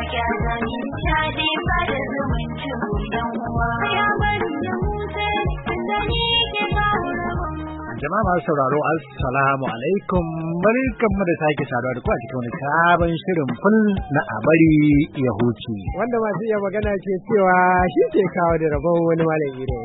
Jama'a masu sauraro assalamu alaikum, barkanmu da sake saduwa da ku a cikin wani sabon shirin ful na abari ya huce. Wanda masu iya magana ke cewa shi ke kawo da rabon wani malami ne.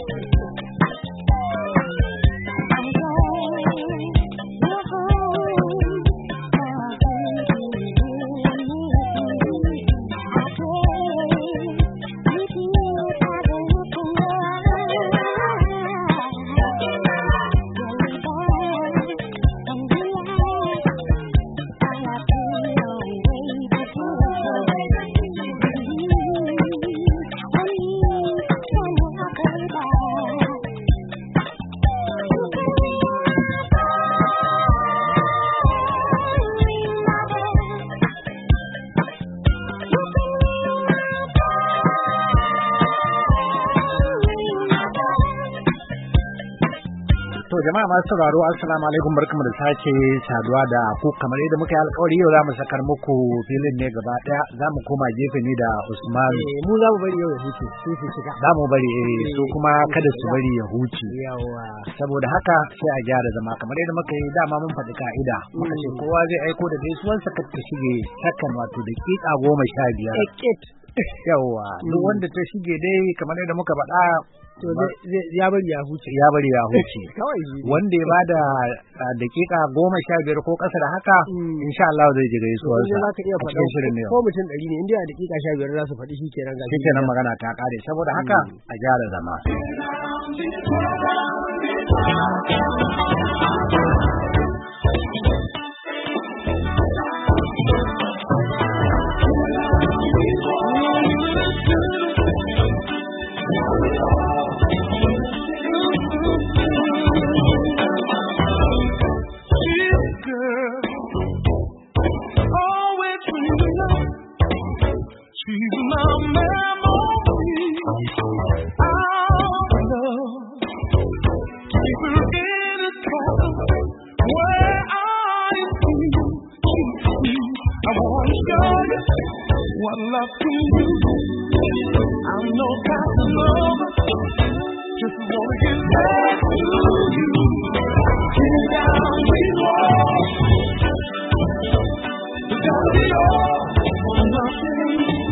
Jama'a masu sauraro assalamu alaikum, barkamu da sake saduwa da ku. Kamar yadda muka yi alƙawari, yau za mu sakar muku filin ne gaba ɗaya. Za mu koma gefe ne da Usman. Mu za mu bari yau ya huce, sai su shiga. Za mu bari su kuma kada su bari ya huce. Saboda haka sai a gyara zama. Kamar yadda muka yi dama mun faɗi ka'ida. Muka ce kowa zai aiko da gaisuwarsa ta shige sakan wato daƙiƙa 15. Yawwa, duk wanda ta shige dai kamar yadda muka faɗa to ya bari ya huce. Wanda ya bada dakika 15 ko ƙasa da haka insha Allah zai ji gaisuwar sa. Za ka iya faɗa ko mutum 100 ne inda a dakika 15 za su faɗi shikenan magana ta kare. Saboda haka a gyara zama. What love can do, I'm no Casanova, just wanna get back to you. Tear down these walls, it's gotta be all or nothing.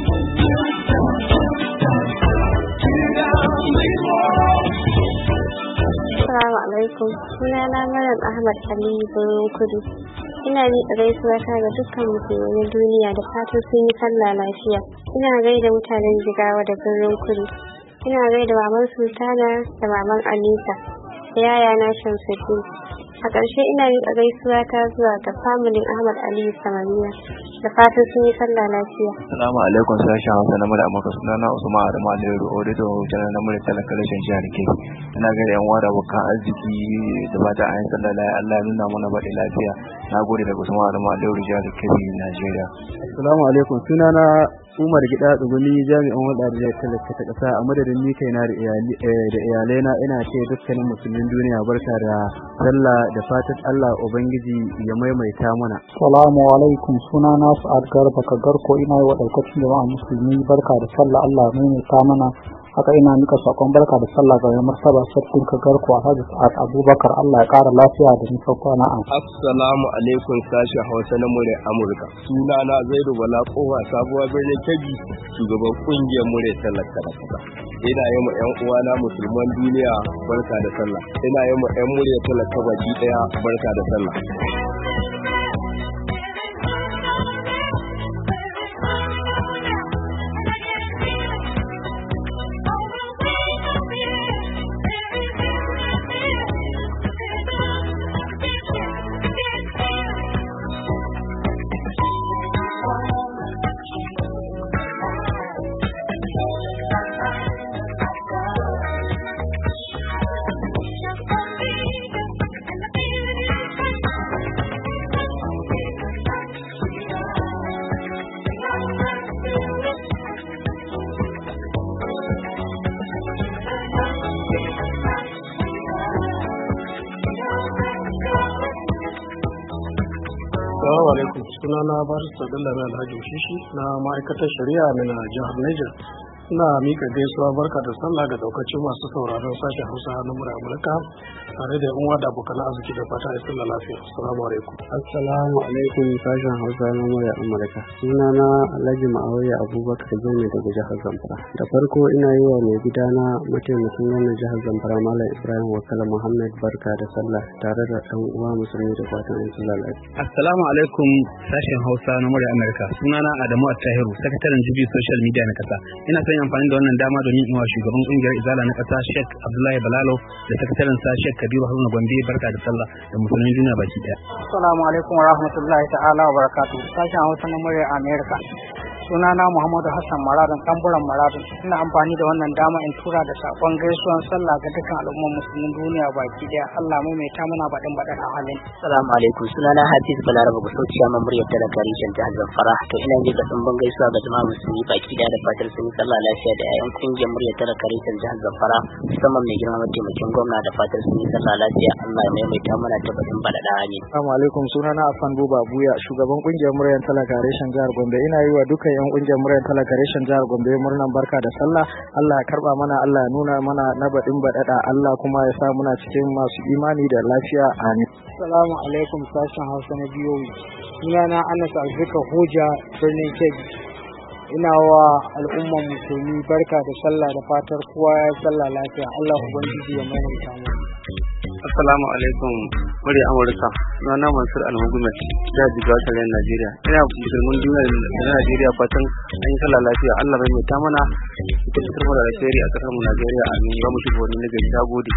Tear down these walls. Assalamu alaikum, sunana Maryam Ahmad Ali Birnin Kudu. Ina miƙa gaisuwa ta ga dukkan musulmin duniya da fatan sun yi sallah lafiya. Ina gaida mutanen Jigawa da Birnin Kudu. Ina gaida maman Sultana da maman Alisa da yayana Shamsuddin. A ƙarshe ina miƙa gaisuwa ta zuwa ga familin Ahmad Ali Samaniya da fatan sun yi sallah lafiya. Assalamu alaikum, sashen Hausa na Mura Amurka. Sunana Usman Adamu Aliyu, auditor hoton na Mura Talaka Rashin Jihar Kebbi. Ina gaida yan uwa da abokan arziki da fata an yi sallah lafiya. Allah ya nuna mana baɗi lafiya. Na gode da Usman Adamu Aliyu, Jihar Kebbi, Najeriya. Assalamu alaikum, sunana Umar Gida Tsuguni, jami'an hulɗa da talaka ta ƙasa. A madadin ni kaina da iyalaina ina ce dukkanin musulmin duniya barka da sallah da fatan Allah Ubangiji ya maimaita mana. Assalamu alaikum, sunana Sa'ad Garba Kagarko, ina yi wa ɗaukacin jama'a musulmi barka da sallah, Allah ya maimaita mana. Haka ina nika sakon barka da sallah ga martaba sarkin Kagarko Alhaji Sa'ad Abubakar, Allah ya ƙara lafiya da nisan kwana. Assalamu alaikum, sashen Hausa na Murya Amurka. Sunana Zaidu Bala Kowa, sabuwar birnin Kebbi, shugaban kungiyar Murya Talaka da Kasa. Ina yi ma 'yan uwana musulman duniya barka da sallah. Ina yi ma 'yan Murya Talaka baki ɗaya barka da sallah. sunana Barista Bello Alhaji Shishi na ma'aikatar shari'a na jihar Niger. Ina mika gaisuwa barka da sallah ga daukacin masu sauraron sashen Hausa na murar Amurka tare da yan uwa da abokan arziki da fata a sallah lafiya. Assalamu alaikum. Assalamu alaikum sashen Hausa na murar Amurka. Sunana Alhaji Ma'awiya Abubakar Jami daga jihar Zamfara. Da farko ina yi wa mai gidana mataimakin gwamnan jihar Zamfara Malam Ibrahim Wakala Muhammad barka da sallah tare da ɗan uwa musulmi da fatan an sallah lafiya. Assalamu alaikum sashen Hausa na murar Amurka. Sunana Adamu Attahiru, sakataren Jibi Social Media na kasa. Ina son amfani da wannan dama domin in wa shugaban kungiyar Izala na kasa Sheikh Abdullahi Balalo da sakataren sa Sheikh Kabiru Haruna Gombe barka da sallah da musulmin duniya baki daya. Assalamu alaikum wa rahmatullahi ta'ala wa barakatuh. Sashen Hausa na muryar Amerika. Sunana Muhammadu Hassan Maradun Tamburan Maradun. Ina amfani da wannan dama in tura da sakon gaisuwan sallah ga dukkan al'ummar musulmin duniya baki daya. Allah maimaita mana baɗin baɗin a halin. Assalamu alaikum. Sunana Hafiz Balaraba Gusauci a muryar talaka rishin jihar Zamfara. To ina ji ga dimbin gaisuwa ga jama'a musulmi baki daya da fatar sun sallah lafiya da ƴaƴan kungiyar muryar talaka rishin jihar Zamfara musamman mai girma mataimakin gwamna da fatar sun sallah lafiya. Allah ya maimaita mana ta baɗin baɗin amin. Assalamu alaikum. Sunana Afan Buba Buya shugaban kungiyar muryar talaka rishin jihar Gombe. Ina yi wa dukkan yan kungiyar muryar talaka reshen jihar Gombe murnan barka da sallah. Allah ya karba mana, Allah ya nuna mana na baɗin baɗaɗa, Allah kuma ya sa muna cikin masu imani da lafiya. Amin. Assalamu alaikum sashen Hausa na biyoyi. Sunana Anas Alfika Hoja birnin Kebbi. Ina wa al'umman musulmi barka da sallah da fatar kowa ya sallah lafiya. Allah ubangiji ya maimaita mu. Assalamu alaikum murya Amurka. Sunana Mansur Al-Muhammad da Jigawa tarayyar Najeriya. Ina musulmin duniya da Najeriya fatan an yi sallah lafiya. Allah bai mai ta mana ita fitar mana da alheri a kasar mu Najeriya. Amin. Ba mu shiga wani nagari. Ta gode.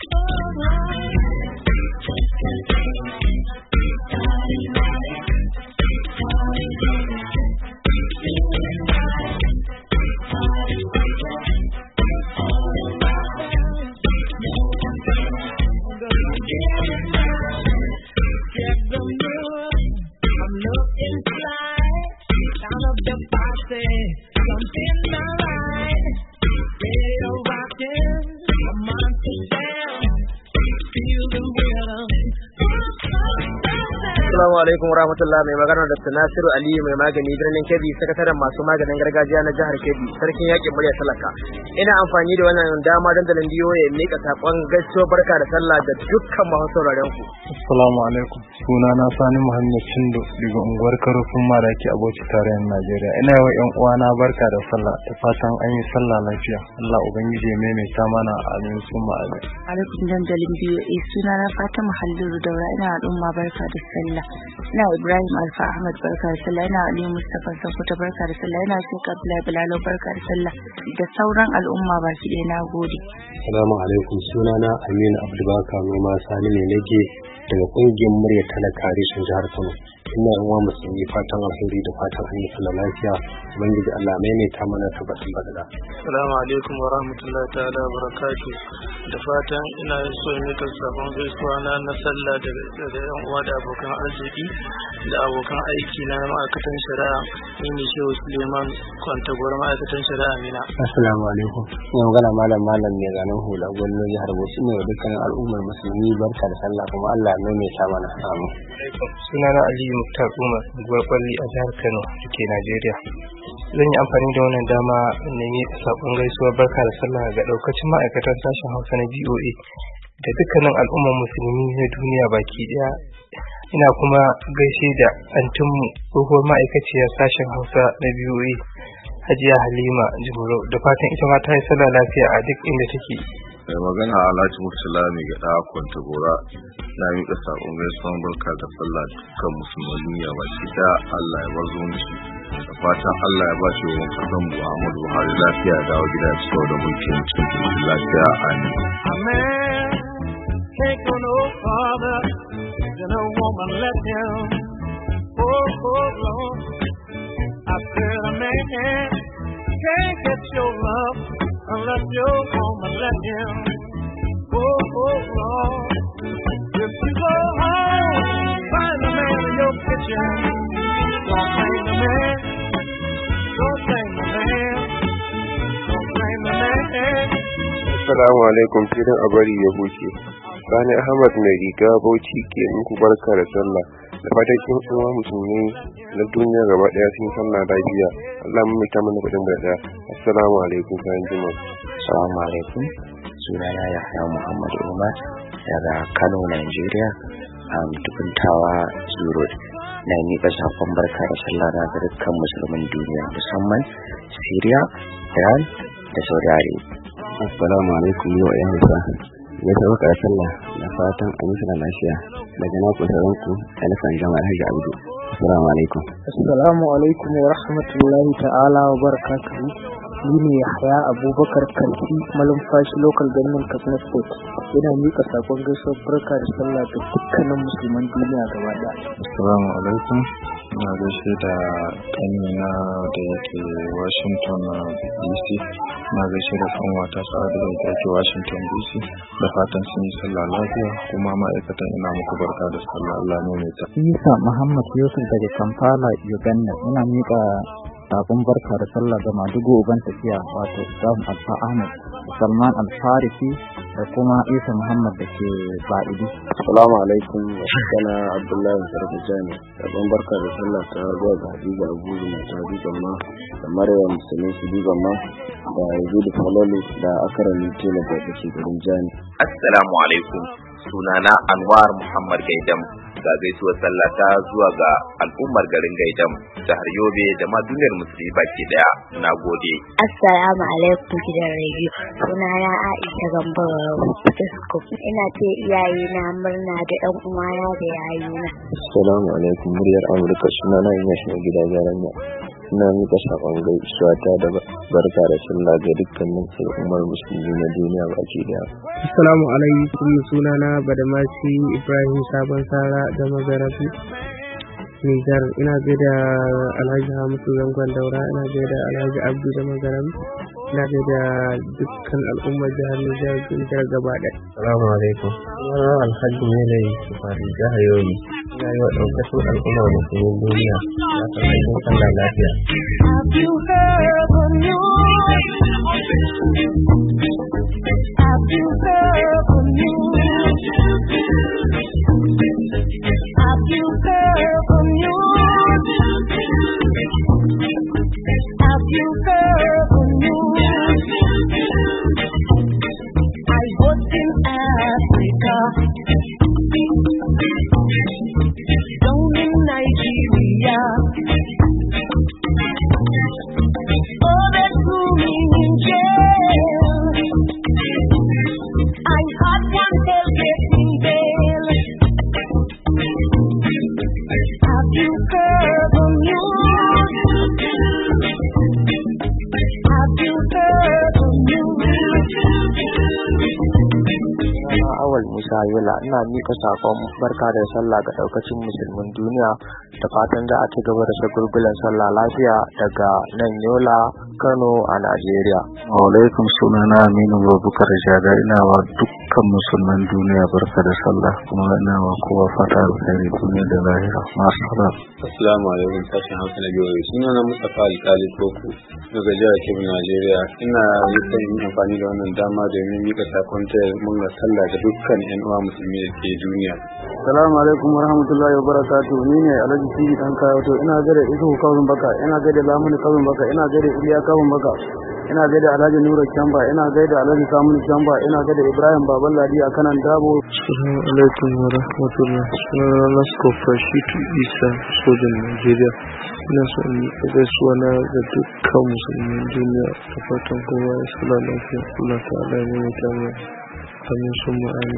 Assalamu alaikum warahmatullahi, mai magana da Nasiru Aliyu mai magani birnin Kebbi, sakataren masu maganin gargajiya na jihar Kebbi, sarkin yakin murya talaka. Ina amfani da wannan dama dandalin biyo ya mika sakon gaisuwa barka da sallah da dukkan masu sauraren ku. Assalamu alaikum. Sunana Sani Muhammad Chindo daga unguwar Karofin Maraki a Bauchi tarayyar Najeriya. Ina yi wa ƴan uwana barka da sallah da fatan an yi sallah lafiya. Allah ubangiji ya maimaita mana amin summa amin. Alaikum dandalin biyo sunana Fatima Halliru Daura, ina al'umma barka da sallah. Ina Ibrahim Alfa Ahmad barka da sallah, ina Ali Mustafa Sokoto barka da sallah, ina Sheikh Abdullahi Bilalo barka da sallah da sauran al'umma baki ɗaya na gode. Assalamu alaikum. Sunana Aminu Abdubakar Noma Sani ne nake daga kungiyar murya talaka reshen jihar Kano. Ina yan uwa musulmi fatan alheri da fatan an yi sallah lafiya. Ubangiji Allah maimaita mana tabbatin badala. Assalamu alaikum wa rahmatullahi ta'ala wa barakatuh. Da fatan ina so in mika sabon gaisuwa na sallah da yan uwa da abokan arziki da abokan aiki na ma'aikatan shari'a. Ni ne Shehu Suleiman Kwantagwar ma'aikatan shari'a Mina. Assalamu alaikum. Ina magana malam mai ganin hula gwamnatin jihar Bauchi ne wa dukkanin al'ummar musulmi barka da sallah kuma Allah ya maimaita mana. Amin. Sunana Aliyu Muktar Umar, unguwar Kwalli a jihar Kano da ke Najeriya. Zan yi amfani da wannan dama na yi saƙon gaisuwar barka da sallah ga ɗaukacin ma'aikatan sashen Hausa na BOA da dukkanin al'ummar musulmi na duniya baki ɗaya. Ina kuma gaishe da antinmu tsohuwar ma'aikaciyar sashen Hausa na BOA Hajiya Halima Jimro da fatan ita ma ta yi sallah lafiya a duk inda take. Mai magana Alhaji Murtala mai gada Kwantagora, na miƙa saƙon gaisuwan barka da sallah dukkan musulman duniya baki ɗaya. Allah ya bar zumunci da fatan Allah ya ba shi wa kasan Muhammadu Buhari lafiya da dawo gida su da mulkin cikin lafiya. Amin. Can't go no farther than a woman let him. Oh Lord, I said a man can't get your love unless your woman let him. Oh Lord, if you go home, find the man in your kitchen. Don't blame the man, don't blame the man, don't blame the man. Assalamu alaikum, filin a bari ya buce. Sani Ahmad mai riga Bauchi ke muku barka da sallah da fatan kin uwa musulmi na duniya gaba daya sun sallah lafiya. Allah mu mai ta mana kudin bada. Assalamu alaikum sayan jima. Assalamu alaikum. Sunana Yahya Muhammad Umar daga Kano, Nigeria. Tukuntawa Zuro. Na miƙa sakon barka da sallah na ga dukkan musulmin duniya musamman Syria, Iran da Saudi Arabia. Assalamu alaikum wa ayyuka. Ya sauka da sallah da fatan an yi sallah lafiya. Daga na kusuranku Alifan Jamal Hajji Abdu. Assalamu alaikum. Assalamu alaikum wa rahmatullahi ta'ala wa barakatuhu. Ni ne Yahya Abubakar Kalfi malumfashi local government Katsina State. Ina miƙa sakon gaisuwar barka da sallah ga dukkanin musulman duniya gaba ɗaya. Assalamu alaikum. Ina gaishe da ƙanina da yake Washington DC. Ina gaishe da kanwata Sa'adu da yake Washington DC. Da fatan sun yi sallah lafiya kuma ma'aikatan ina muku barka da sallah. Allah ne mai ta. Isa Muhammad Yusuf daga Kampala, Uganda. Ina miƙa sabon barka da sallah ga madugu uban tafiya wato Ibrahim Alfa Ahmed, Salman Al-Farisi da kuma Isa Muhammad da ke Ba'idi. Assalamu alaikum wa sana Abdullahi Sarfajani. Sabon barka da sallah ta zuwa ga Hadiza Abuja mai tabi gamma da Maryam Musulmi Sidi gamma da Yazid Falolu da Akarami Tela da ke garin Jani. Assalamu alaikum. Sunana Anwar Muhammad Gaidam. Ga gaisuwar sallah ta zuwa ga al'ummar garin Gaidam, jihar Yobe da ma duniyar musulmi baki daya. Na gode. Assalamu alaikum gidan rediyo. Sunana Aisha Gambo Fisko. Ina ce iyaye na murna da ɗan uwana da yayina. Assalamu alaikum muryar Amurka. Sunana Yashi na gida Jaranya. Ina miƙa sakon gaisuwa ta da barka da sallah ga dukkanin al'ummar musulmi na duniya baki daya. Assalamu alaikum. Sunana Badamasi Ibrahim Sabon Sara da Magarabi Nijar. Ina gaida Alhaji Hamisu Zangon Daura, ina gaida Alhaji Abdu da Magarabi, ina gaida dukkan al'ummar jihar Nijar gaba ɗaya. Assalamu alaikum. Sunana Alhaji Melai Sufari jihar Yobe. Ina yi wa ɗaukacin al'ummar musulmin duniya ya san aikin sallah lafiya. Yola ina mika sakon barka da sallah ga daukacin musulmin duniya da fatan za a ci gaba da shagulgulan sallah lafiya daga nan Yola, Kano a Najeriya. Alaikum. Sunana Aminu Babukar Jaga. Ina wa dukkan musulman duniya barka da sallah kuma ina wa kowa fata alheri duniya da lahira. Masala. Assalamu alaikum. Sashen Hausa na biyoyi. Sunana Mustapha Alkali Koko daga jihar Kebbi, Najeriya. Ina yin amfani da wannan dama domin mika sakon taya murnar sallah ga dukkan yan uwa musulmi da ke duniya. Assalamu alaikum wa rahmatullahi wa barakatuh. Ni ne Alhaji Sidi dan kawo to ina gaida Isu Kawun Baka, ina gaida Lamuni Kawun Baka, ina gaida Iliya Kawun Baka, ina gaida Alhaji Nura Kyamba, ina gaida Alhaji Samun Kyamba, ina gaida Ibrahim Baban Ladi a kanan Dabo. Assalamu alaikum wa rahmatullahi. Sunana Nasko Fashitu Isa sojan Najeriya. Ina so in gaisuwa na ga dukkan musulmin duniya da fatan kowa ya sallah lafiya. Allah ta'ala ya mai tamu. Amin summa amin.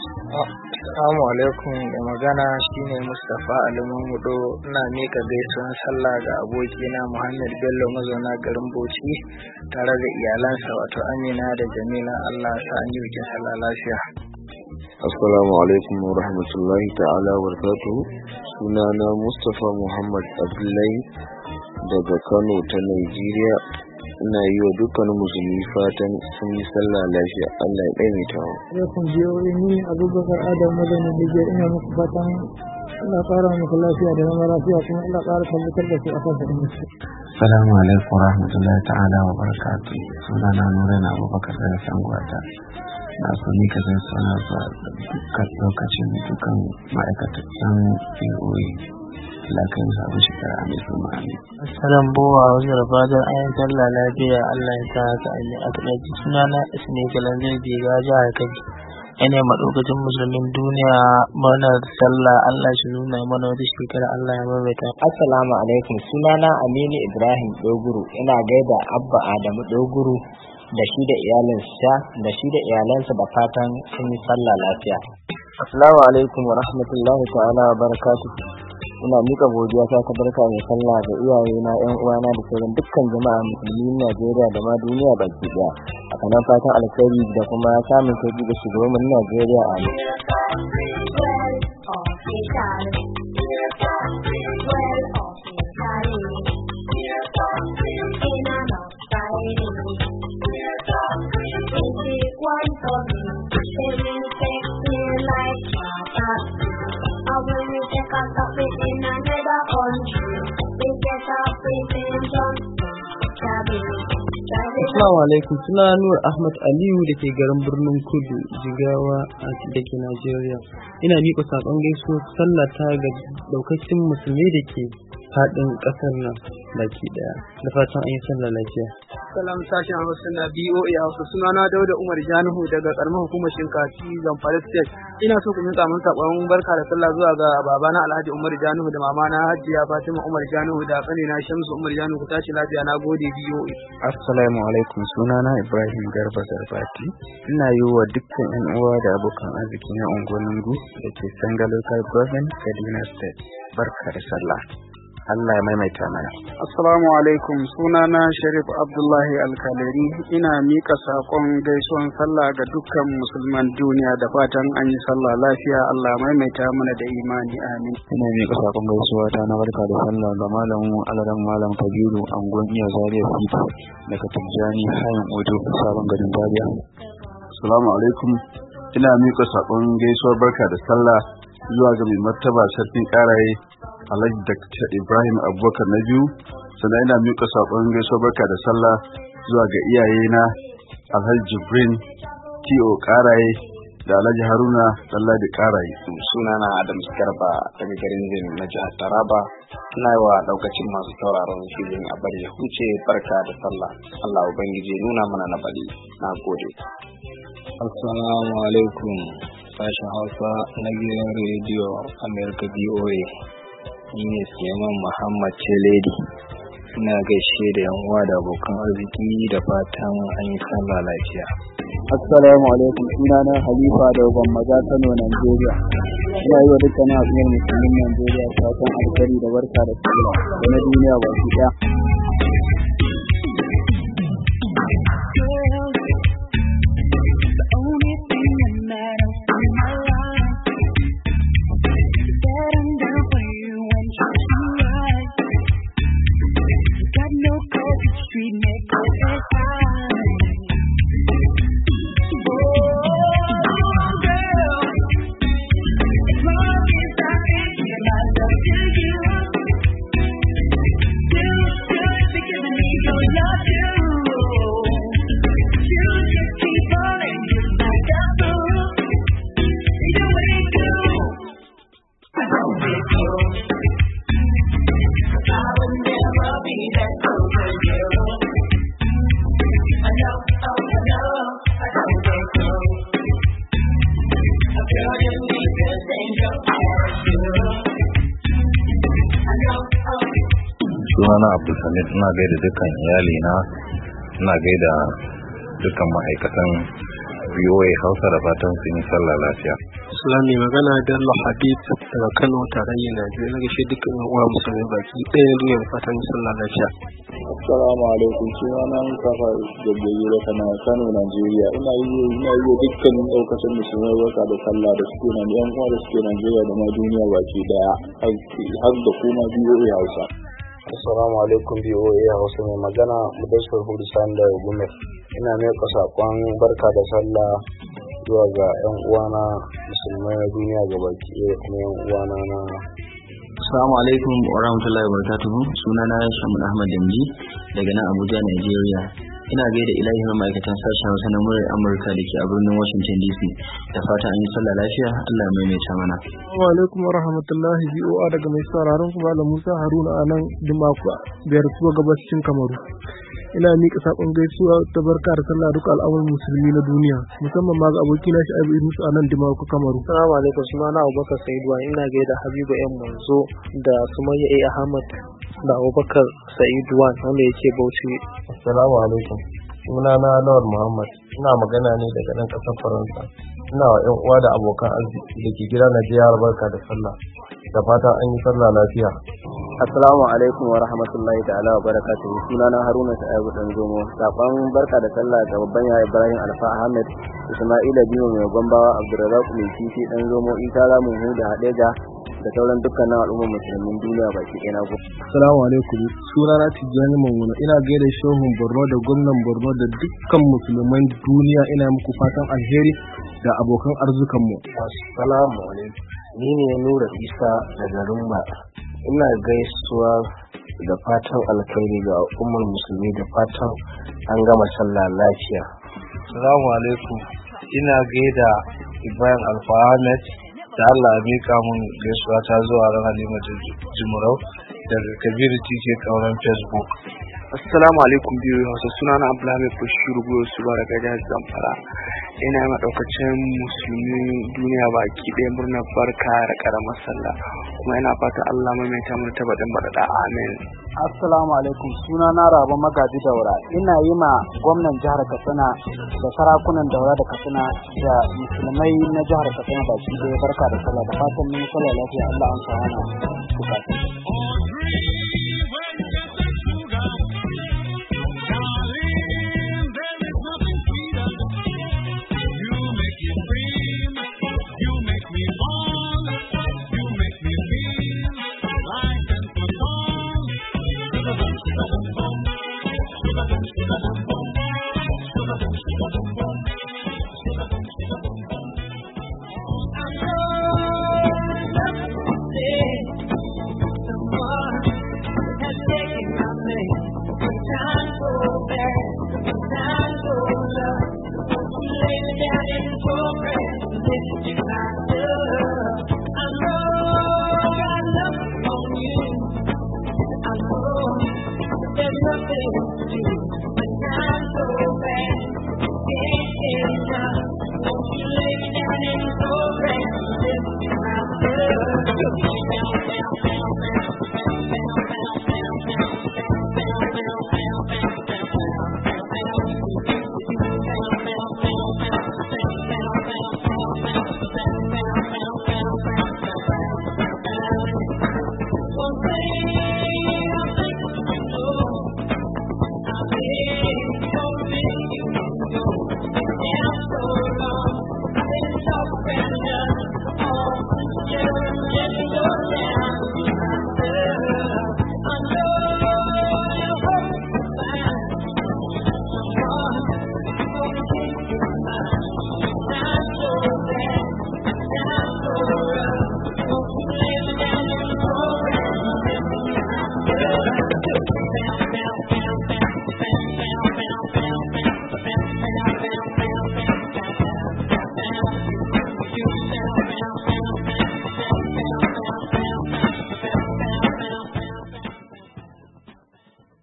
Assalamu alaikum, da magana shine Mustapha Alimamudo. Ina mika gaisuwan sallah ga abokina Muhammad Bello mazauna garin Bauchi tare da iyalansa wato Amina da Jamila. Allah ya sa an yi bikin sallah lafiya. Assalamu alaikum wa rahmatullahi ta'ala wa barakatuhu. Sunana Mustapha Muhammad Abdullahi daga Kano ta Nigeria. Ina yi wa dukkanin musulmi fatan sun yi sallah lafiya. Allah ya ɗaimaita wa. Alaikum jiyoyi, ni Abubakar Adam Mazanin Niger. Ina muku fatan Allah ƙara muku lafiya da zama lafiya kuma Allah ƙara tabbatar da su a kan faɗin musu. Assalamu alaikum wa rahmatullahi ta'ala wa barakatuh. Sunana Nuran Abubakar daga Sangwata. Na so ni ka zai sana zuwa dukkan lokacin dukkan ma'aikatan POA Allah kai mu sabon shekara mai kuma amin. Assalam bowa wajen fadar ayan sallah lafiya Allah ya sa haka a taɗaji sunana isne kalanzai biga jihar Kabi. Ina maɗaukacin musulmin duniya mana sallah Allah shi nuna mana wata shekara Allah ya maimaita. Assalamu alaikum sunana Aminu Ibrahim Doguru ina gaida Abba Adamu Doguru da shi da iyalansa da fatan sun yi sallah lafiya. Assalamu alaikum wa rahmatullahi ta'ala wa barakatuh. Ina mika godiya ta barka mai sallah ga iyayena, ƴan uwana da sauran dukkan jama'a musulmin Najeriya da ma duniya baki daya. A kanan fatan alkhairi da kuma samun sauki ga shugaban Najeriya amin. Assalamu alaikum, suna Nur Ahmad Aliyu da ke garin birnin Kudu, Jigawa da ke Najeriya. Ina miƙa saƙon gaisuwar sallah ta ga daukacin musulmi da ke faɗin ƙasar nan baki ɗaya. Da fatan an yi sallah lafiya. Salam sashen Hausa na BOA Hausa, sunana Dauda Umar Januhu daga karamar hukumar Shinkafi Zamfara State. Ina so ku miƙa min saƙon barka da sallah zuwa ga babana Alhaji Umar Januhu da mamana Hajiya Fatima Umar Januhu da ƙanina Shamsu Umar Januhu. Ku tashi lafiya, na gode BOA. Assalamu alaikum, sunana Ibrahim Garba Zarbati. Ina yi wa dukkan 'yan uwa da abokan arziki na unguwanningu da ke Sanga Local Government, Kaduna State. Barka da sallah. Allah ya maimaita mana. Assalamu alaikum, sunana Sharif Abdullahi Alkaleri. Ina mika sakon gaisuwan sallah ga dukkan musulman duniya da fatan an yi sallah lafiya. Allah ya maimaita mana da imani, amin. Ina mika sakon gaisuwa ta na barka da sallah ga malamin alaran malam Kabiru angon iya Zaria Fito daga Tijjani Hayan Odo sabon garin Zaria. Assalamu alaikum, ina mika sakon gaisuwar barka da sallah zuwa ga mai martaba sarkin Karaye Alhaji Dr. Ibrahim Abubakar na biyu. Sannan ina miƙa saƙon gaisuwar barka da sallah zuwa ga iyayena Alhaji Jibrin T.O. Karaye da Alhaji Haruna Dalladi Karaye. Sunana Adam Garba daga garin Zin na jihar Taraba. Ina yi wa ɗaukacin masu sauraron filin a bari ya huce barka da sallah. Allah Ubangiji nuna mana na bari. Na gode. Assalamu alaikum, sashen Hausa na gidan rediyo America BOA. Ni ne Suleiman Muhammad Celedi. Ina gaishe da yan uwa da abokan arziki da fatan an yi sallah lafiya. Assalamu alaikum, sunana Halifa da Gwammaja Kano, Najeriya. Ina yi wa dukkanin al'ummar musulmin Najeriya fatan alheri da barka da sallah da na duniya baki ɗaya. Sunana Abdulhamid, ina gaida dukkan iyalina, ina gaida dukkan ma'aikatan VOA Hausa da fatan sun yi sallah lafiya. Islami magana Bello Habib daga Kano tarayyar Najeriya. Na gaishe dukkan yan uwa musulmai baki ɗaya duniya da fatan sallah lafiya. Assalamu alaikum, sunana Mustafa Gaggaye da Kano Najeriya. Ina yi dukkan ɗaukacin musulmai barka da sallah da suke nan yan uwa da suke Najeriya da ma duniya baki ɗaya har da kuma VOA Hausa. Assalamu alaikum BOA Hausa, mai magana Mudassir Hudu Sanda Gumel. Ina miƙa saƙon barka da sallah zuwa ga 'yan uwana musulmai na duniya gabaki ɗaya kuma 'yan uwana na. Assalamu alaikum wa rahmatullahi wa barakatuhu. Sunana Shamun Ahmad Damji daga nan Abuja, Nigeria. ina gaida ilahin ma'aikatan sashen Hausa na muryar Amurka da ke a birnin Washington DC da fatan an yi sallah lafiya. Allah ya maimaita mana. Assalamu alaikum wa rahmatullahi BOA daga mai sauraron ku Malam Musa Haruna a nan Dimaku biyar tuwa gabashin Kamaru. Ina miƙa saƙon gaisuwa ta barka da sallah duka al'amuran musulmi na duniya musamman ma ga abokina shi Abu Idris a nan Dimaku Kamaru. Assalamu alaikum, sunana Abubakar Sa'idu ina gaida Habibu M Manzo da Sumayya A Ahmad da Abubakar Sa'idu wanda yake Bauchi. Assalamu alaikum, sunana Lawal Muhammad, ina magana ne daga nan ƙasar Faransa. Ina wa 'yan uwa da abokan arziki da ke gida na jiya barka da sallah da fatan an yi sallah lafiya. Assalamu alaikum wa rahmatullahi ta'ala wa barakatuhu. Sunana Haruna Sa'idu Danzomo. Sakon barka da sallah ga babban yaya Ibrahim Alfa Ahmed, Isma'ila Biyu mai Gombawa, Abdurrazzaq mai Kifi Danzomo, Isa Lamun Huda Hadeja da sauran dukkanin al'ummar musulmin duniya baki ɗaya na gobe. Assalamu alaikum. Sunana Tijjani Mamuna. Ina gaida Shehun Borno da gwamnan Borno da dukkan musulman duniya. Ina muku fatan alheri da abokan arzikanmu. Assalamu alaikum. Ni ne Nura Isa daga Rumba. Ina gaisuwa da fatan alkhairi ga al'ummar musulmi da fatan an gama sallah lafiya. Assalamu alaikum. Ina gaida Ibrahim Alfa Ahmed da Allah ya mika mun gaisuwa ta zuwa ran Halima Jumurau daga Kabir TK kauran Facebook. Assalamu alaikum biyu Hausa, sunana Abdulhamid Bashir Goyo Suba daga jihar Zamfara. Ina yi maɗaukacin musulmi duniya baki ɗaya murnar barka da ƙaramar sallah, kuma ina fata Allah maimaita mun tabbatin baɗaɗa, amin. Assalamu alaikum, sunana Raba Magaji Daura. Ina yi ma gwamnan jihar Katsina da sarakunan Daura da Katsina da musulmai na jihar Katsina baki ɗaya barka da sallah da fatan mun sallah lafiya. Allah an sa mana bukatu.